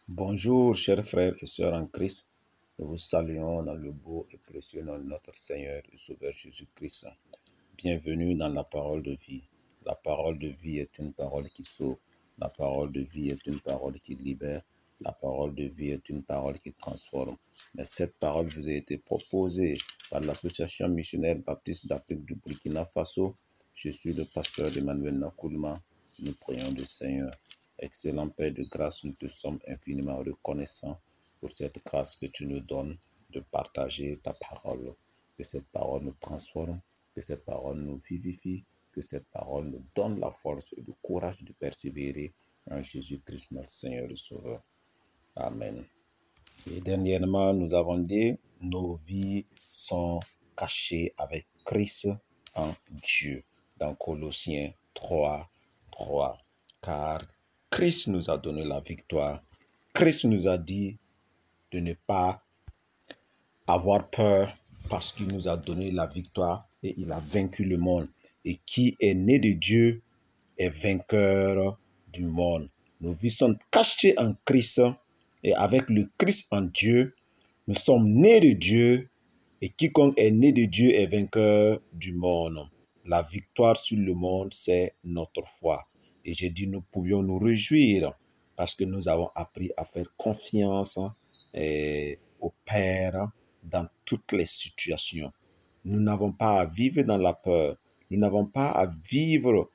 Bonjour, chers frères et sœurs en Christ. Nous vous saluons dans le beau et précieux nom de notre Seigneur et Sauveur Jésus-Christ. Bienvenue dans la parole de vie. La parole de vie est une parole qui sauve. La parole de vie est une parole qui libère. La parole de vie est une parole qui transforme. Mais cette parole vous a été proposée par l'Association missionnaire baptiste d'Afrique du Burkina Faso. Je suis le pasteur Emmanuel Nakoulma. Nous prions le Seigneur. Excellent Père de grâce, nous te sommes infiniment reconnaissants pour cette grâce que tu nous donnes de partager ta parole. Que cette parole nous transforme, que cette parole nous vivifie, que cette parole nous donne la force et le courage de persévérer en Jésus-Christ notre Seigneur et Sauveur. Amen. Et dernièrement, nous avons dit, nos vies sont cachées avec Christ en Dieu. Dans Colossiens 3, car Christ nous a donné la victoire. Christ nous a dit de ne pas avoir peur parce qu'il nous a donné la victoire et il a vaincu le monde. Et qui est né de Dieu est vainqueur du monde. Nos vies sont cachées en Christ et avec le Christ en Dieu, nous sommes nés de Dieu et quiconque est né de Dieu est vainqueur du monde. La victoire sur le monde, c'est notre foi. Et j'ai dit, nous pouvions nous réjouir parce que nous avons appris à faire confiance au Père dans toutes les situations. Nous n'avons pas à vivre dans la peur. Nous n'avons pas à vivre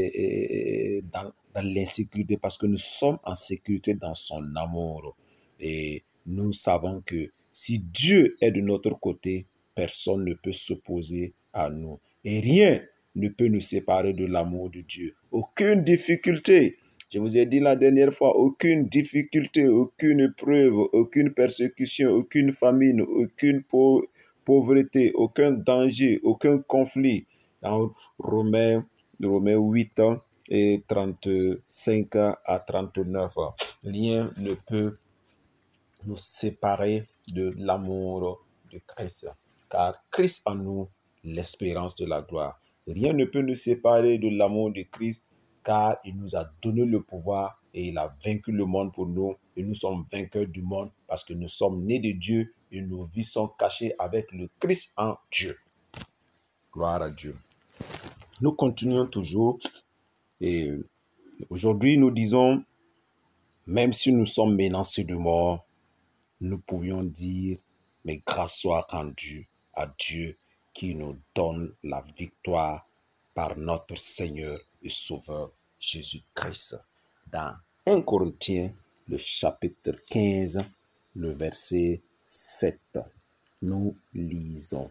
dans l'insécurité parce que nous sommes en sécurité dans son amour. Et nous savons que si Dieu est de notre côté, personne ne peut s'opposer à nous. Et rien ne peut nous séparer de l'amour de Dieu. Aucune difficulté. Je vous ai dit la dernière fois, aucune difficulté, aucune épreuve, aucune persécution, aucune famine, aucune pauvreté, aucun danger, aucun conflit. Dans Romains 8 et 35 à 39, rien ne peut nous séparer de l'amour de Christ. Car Christ en nous, l'espérance de la gloire. Rien ne peut nous séparer de l'amour de Christ, car il nous a donné le pouvoir et il a vaincu le monde pour nous. Et nous sommes vainqueurs du monde parce que nous sommes nés de Dieu et nos vies sont cachées avec le Christ en Dieu. Gloire à Dieu. Nous continuons toujours et aujourd'hui nous disons, même si nous sommes menacés de mort, nous pouvions dire, mais grâce soit rendue à Dieu qui nous donne la victoire par notre Seigneur et Sauveur Jésus-Christ. Dans 1 Corinthiens, le chapitre 15, le verset 7, nous lisons.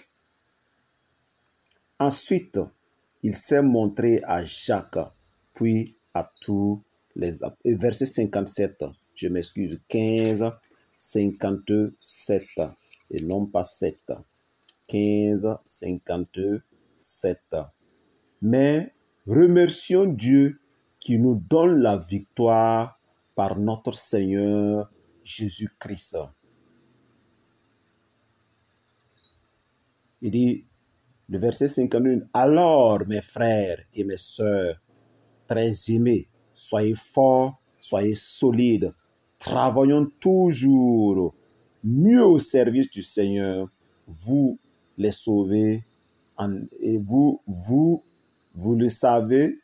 Ensuite, il s'est montré à Jacques, puis à tous les apôtres. Verset 57, je m'excuse, 15, 57, et non pas 7. 15, 57. Mais remercions Dieu qui nous donne la victoire par notre Seigneur Jésus-Christ. Il dit, le verset 51, alors mes frères et mes sœurs, très aimés, soyez forts, soyez solides, travaillons toujours mieux au service du Seigneur, vous les sauvez, et vous le savez,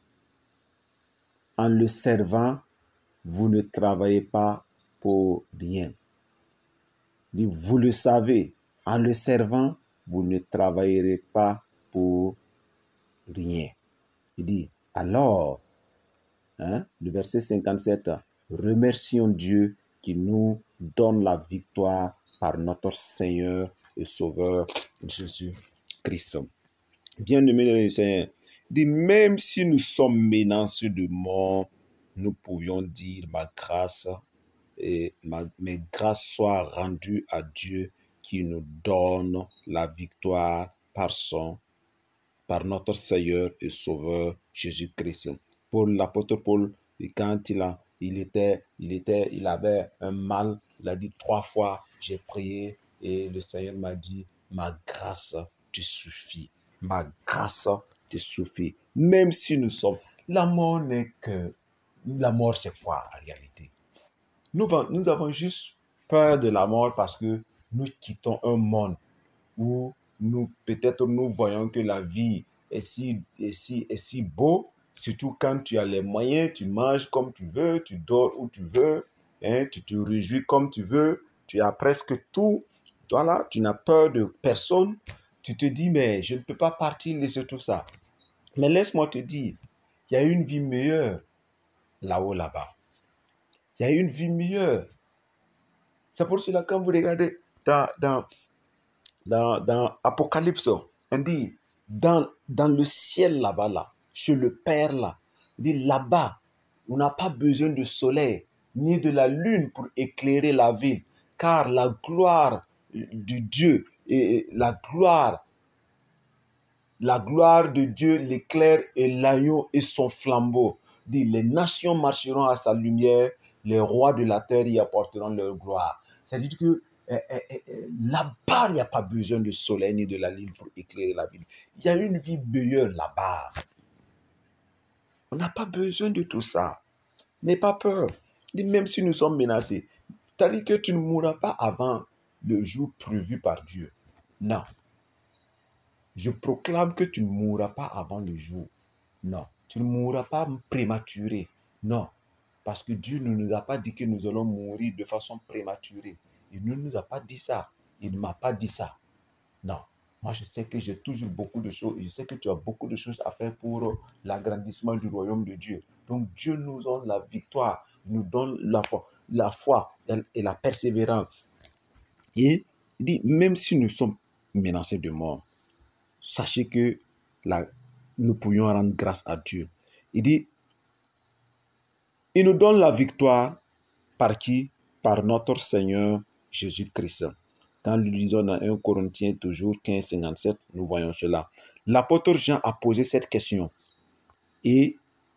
en le servant, vous ne travaillez pas pour rien. Vous le savez, en le servant, vous ne travaillerez pas pour rien. Il dit, alors, le verset 57, remercions Dieu qui nous donne la victoire par notre Seigneur et Sauveur Jésus-Christ. Bien-aimés dans le Seigneur, dit, même si nous sommes menacés de mort, nous pouvions dire, mes grâces soient rendues à Dieu qui nous donne la victoire par notre Seigneur et Sauveur Jésus-Christ. Pour l'apôtre Paul, quand il avait un mal, il a dit 3 fois, j'ai prié et le Seigneur m'a dit, ma grâce te suffit. Ma grâce te suffit. Même si nous sommes, la mort c'est quoi en réalité? Nous avons juste peur de la mort parce que nous quittons un monde où peut-être nous voyons que la vie est si beau, surtout quand tu as les moyens, tu manges comme tu veux, tu dors où tu veux, hein, tu te réjouis comme tu veux, tu as presque tout. Voilà, tu n'as peur de personne. Tu te dis, mais je ne peux pas partir laisser tout ça. Mais laisse-moi te dire, il y a une vie meilleure là-haut, là-bas. Il y a une vie meilleure. C'est pour cela quand vous regardez dans Apocalypse, on dit, dans le ciel là-bas, là, chez le Père là, on dit là-bas, on n'a pas besoin de soleil, ni de la lune pour éclairer la ville, car la gloire de Dieu et la gloire de Dieu l'éclaire et l'agneau et son flambeau. Dit, les nations marcheront à sa lumière, les rois de la terre y apporteront leur gloire. C'est-à-dire que là-bas, il n'y a pas besoin de soleil ni de la lune pour éclairer la ville. Il y a une vie meilleure là-bas. On n'a pas besoin de tout ça. N'aie pas peur. Dit, même si nous sommes menacés, c'est-à-dire que tu ne mourras pas avant le jour prévu par Dieu. Non. Je proclame que tu ne mourras pas avant le jour. Non. Tu ne mourras pas prématuré. Non. Parce que Dieu ne nous a pas dit que nous allons mourir de façon prématurée. Il ne nous a pas dit ça. Il ne m'a pas dit ça. Non. Moi, je sais que j'ai toujours beaucoup de choses. Je sais que tu as beaucoup de choses à faire pour l'agrandissement du royaume de Dieu. Donc, Dieu nous donne la victoire. Il nous donne la foi et la persévérance. Et il dit, même si nous sommes menacés de mort, sachez que nous pourrions rendre grâce à Dieu. Il dit, il nous donne la victoire par qui? Par notre Seigneur Jésus-Christ. Quand nous lisons dans 1 Corinthiens toujours 15, 57, nous voyons cela. L'apôtre Jean a posé cette question et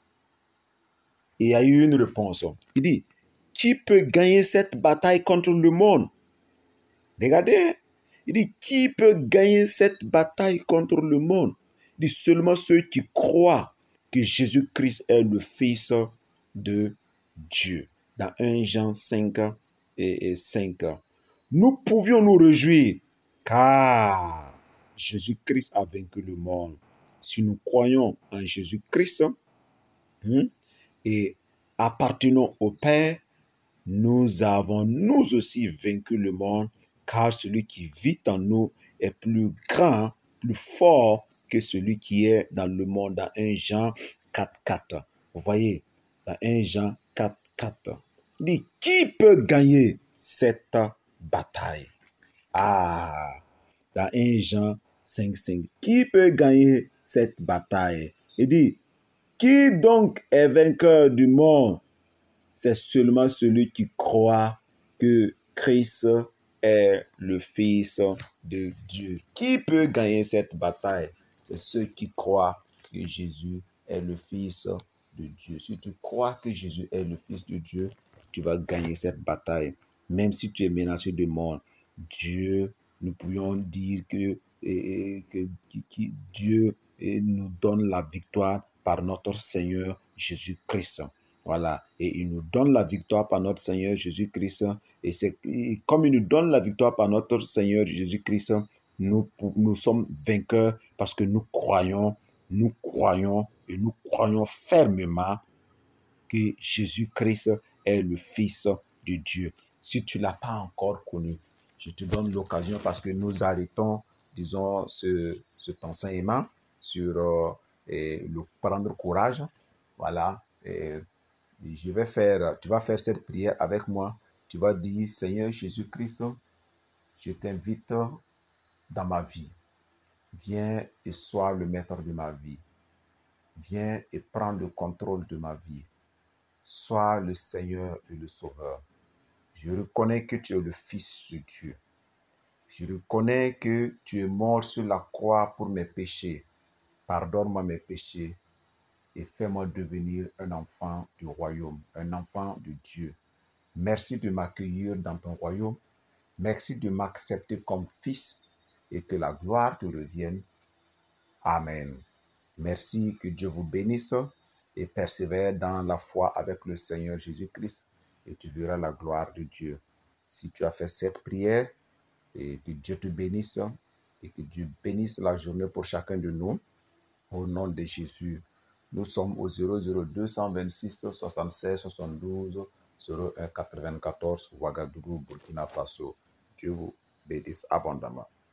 a eu une réponse. Il dit, qui peut gagner cette bataille contre le monde? Regardez, il dit, qui peut gagner cette bataille contre le monde? Il dit, seulement ceux qui croient que Jésus-Christ est le Fils de Dieu. Dans 1 Jean 5 et 5. Nous pouvions nous réjouir car Jésus-Christ a vaincu le monde. Si nous croyons en Jésus-Christ et appartenons au Père, nous avons nous aussi vaincu le monde, car celui qui vit en nous est plus grand, plus fort que celui qui est dans le monde. Dans 1 Jean 4, 4. Vous voyez, dans 1 Jean 4, 4. Il dit, qui peut gagner cette bataille? Dans 1 Jean 5, 5. Qui peut gagner cette bataille? Il dit, qui donc est vainqueur du monde? C'est seulement celui qui croit que Christ est le Fils de Dieu. Qui peut gagner cette bataille? C'est ceux qui croient que Jésus est le Fils de Dieu. Si tu crois que Jésus est le Fils de Dieu, tu vas gagner cette bataille. Même si tu es menacé de mort, Dieu, nous pourrions dire que Dieu nous donne la victoire par notre Seigneur Jésus-Christ. Voilà. Et il nous donne la victoire par notre Seigneur Jésus-Christ. Et comme il nous donne la victoire par notre Seigneur Jésus-Christ, nous sommes vainqueurs parce que nous croyons et nous croyons fermement que Jésus-Christ est le Fils de Dieu. Si tu ne l'as pas encore connu, je te donne l'occasion parce que nous arrêtons, disons, cet enseignement sur le prendre courage. Voilà. Tu vas faire cette prière avec moi. Tu vas dire, Seigneur Jésus-Christ, je t'invite dans ma vie. Viens et sois le maître de ma vie. Viens et prends le contrôle de ma vie. Sois le Seigneur et le Sauveur. Je reconnais que tu es le Fils de Dieu. Je reconnais que tu es mort sur la croix pour mes péchés. Pardonne-moi mes péchés et fais-moi devenir un enfant du royaume, un enfant de Dieu. Merci de m'accueillir dans ton royaume. Merci de m'accepter comme fils et que la gloire te revienne. Amen. Merci, que Dieu vous bénisse et persévère dans la foi avec le Seigneur Jésus-Christ. et tu verras la gloire de Dieu. Si tu as fait cette prière, et que Dieu te bénisse et que Dieu bénisse la journée pour chacun de nous. Au nom de Jésus, nous sommes au 00226 76 72 01 94 Ouagadougou, Burkina Faso. Dieu vous bénisse abondamment.